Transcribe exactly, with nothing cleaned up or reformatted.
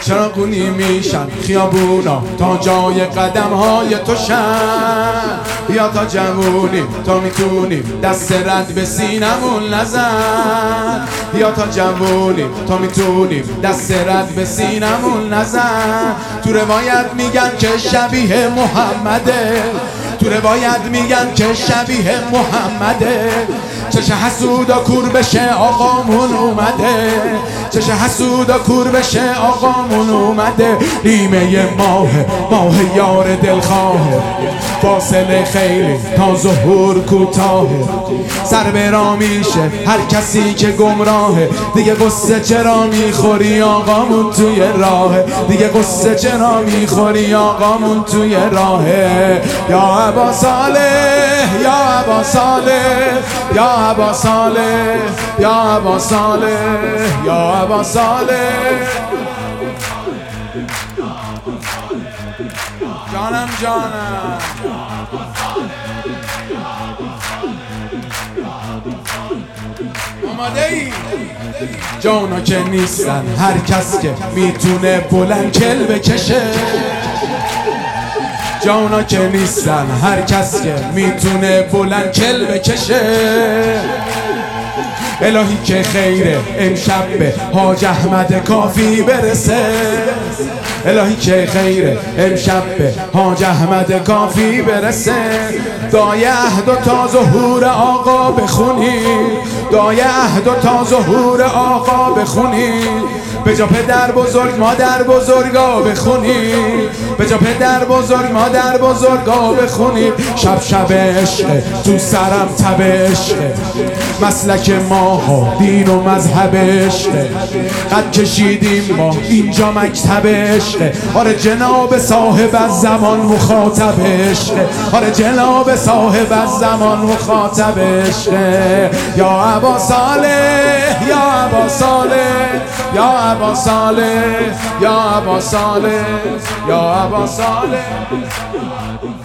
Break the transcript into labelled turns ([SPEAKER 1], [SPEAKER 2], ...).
[SPEAKER 1] چراغونی میشن خیابونا تا جای قدم های تو شن. یا تا جوونی تا میتونیم دست رد به سینمون نزن. یا تا جوونی تا میتونیم دست رد به سینمون نزن. تو روایت میگن که شبیه محمده، تو روایت میگن که شبیه محمده. چش حسودا کور بشه آقامون اومده، چش حسودا کور بشه آقامون اومده. نیمه ماه ماه یار دلخواه، فاصله خیلی تا ظهور کوتاه. سر برا میشه هر کسی که گمراهه، دیگه قصه چرا میخوری آقامون توی راهه، دیگه قصه چرا میخوری آقامون توی راهه. یا ابا صالح یا ابا صالح یا ابا صالح یا ابا صالح یا ابا صالح. جانم جانم آماده ای؟ جانا که نیستن هر کس که میتونه بلند کل بکشه، جانا که نیستن هر کس که میتونه بلند کل بکشه. الهی که خیره امشب به حاج احمد کافی برسه، الهی که خیره امشب به حاج احمد کافی برسه. دعای عهد و تا ظهور آقا بخونی، دعای عهد و تا ظهور آقا بخونی. به جا پدر بزرگ مادر بزرگا بخونی، به جا پدر بزرگ مادر بزرگا بخونی. شب شب عشق تو سرم تب عشق، مسلک ما ها دین و مذهب عشق. قد کشیدیم ما اینجا مکتب عشق. آره جناب صاحب از زمان مخاطب عشق، آره جناب صاحب از زمان مخاطب عشق. یا ابا صالح یا ابا صالح یا ابا صالح یا ابا صالح یا ابا صالح.